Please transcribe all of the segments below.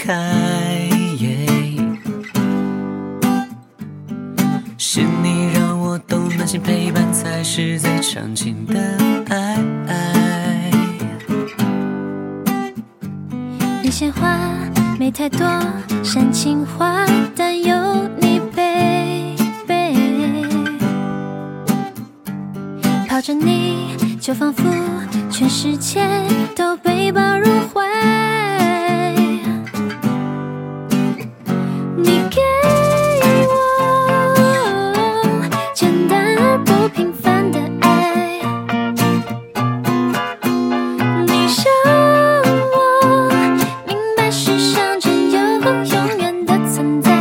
开，是你让我懂暖心陪伴才是最长情的爱。 你鲜花没太多，煽情话，但有你baby，抱着你就仿佛全世界都被抱入怀。你给我简单而不平凡的爱，你让我明白世上只有永远的存在。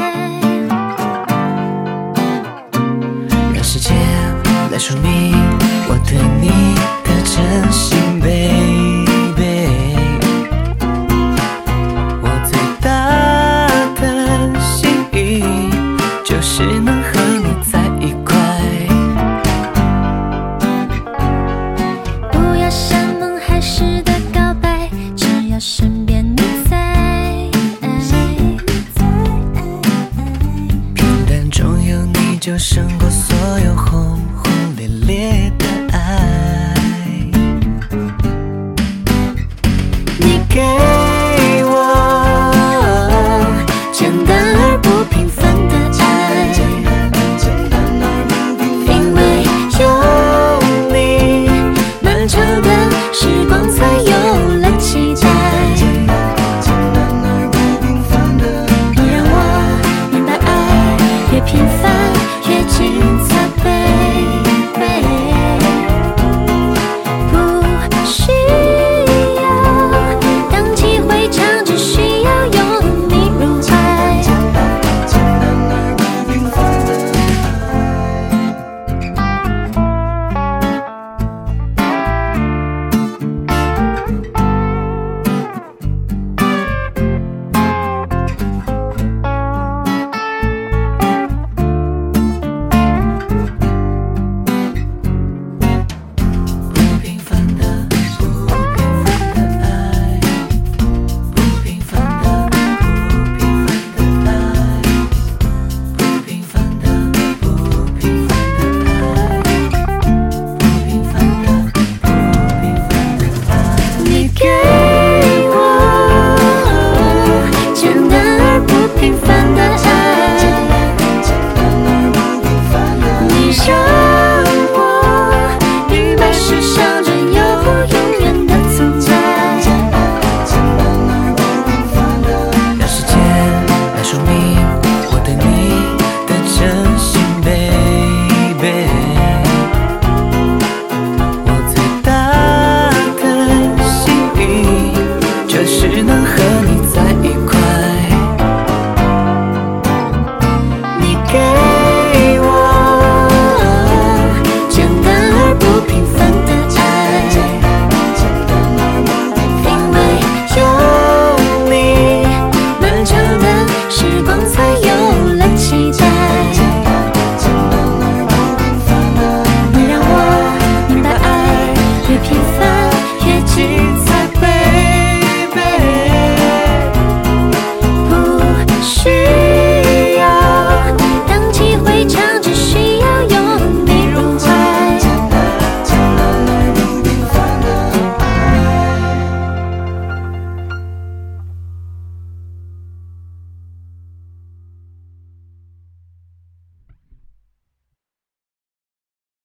让时间来说明我对你的真心 baby， 我最大的心意就是能和你在一块。 不要山盟海誓的告白，只要身边你在。 平淡中有你就胜过